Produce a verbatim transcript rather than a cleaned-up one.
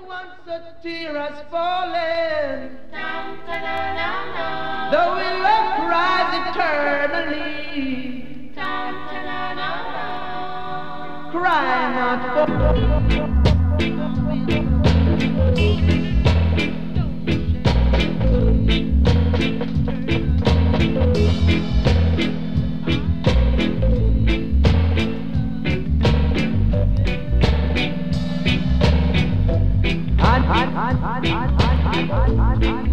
once a tear has fallen, though we love cries eternally, cry not for I, I, I, I, I, I, I, I, I.